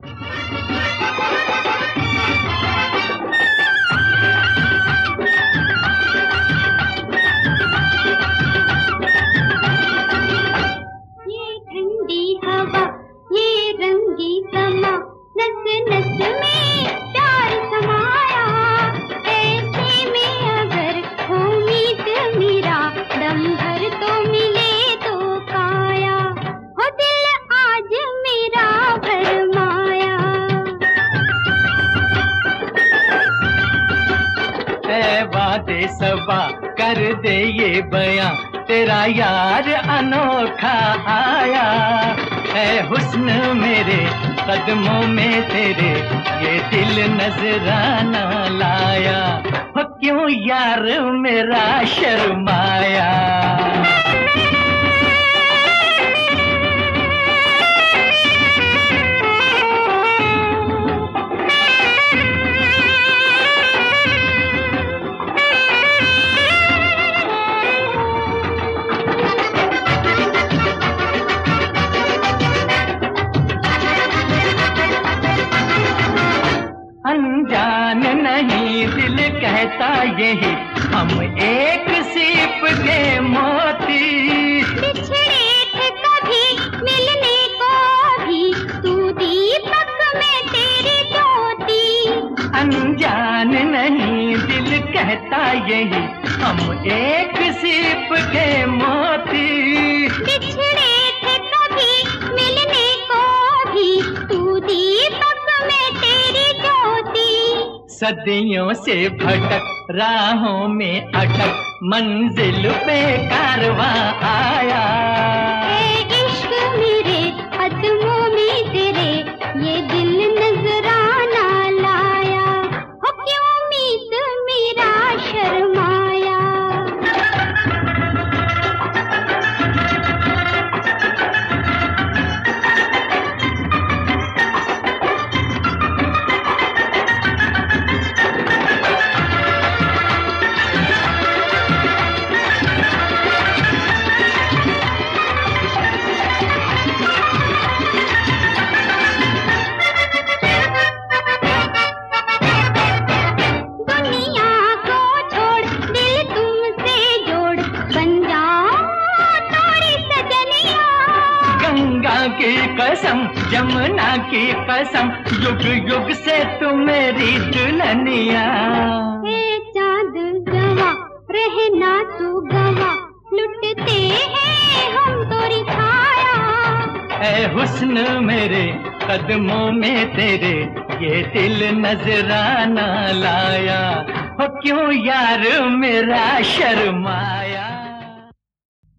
वादे सबा कर दे ये बयां, तेरा यार अनोखा आया है। हुस्न मेरे कदमों में तेरे, ये दिल नजराना लाया हो। क्यों यार मेरा शर्माया? अनजान नहीं दिल कहता यही, हम एक सीप के मोती। बिछड़े थे कभी मिलने को भी, तू दीपक में तेरी ज्योति। अनजान नहीं दिल कहता यही, हम एक सीप के मोती। बिछड़े थे कभी मिलने को भी, तू दीपक में तेरी ज्योति। सदियों से भटक राहों में अटक, मंजिल पे कारवां आया। ए इश्क मेरे कदमों में तेरे, ये दिल नजराना लाया हो। क्यों उम्मीद मेरा शर्माया? गंगा की कसम जमुना की कसम, युग युग से तू मेरी दुल्हनिया। हे चांद जवा रहना तू गवा, लुटते हैं हम तोरी छाया। ऐ हुस्न मेरे कदमों में तेरे, ये दिल नजराना लाया हो। क्यों यार मेरा शर्माया?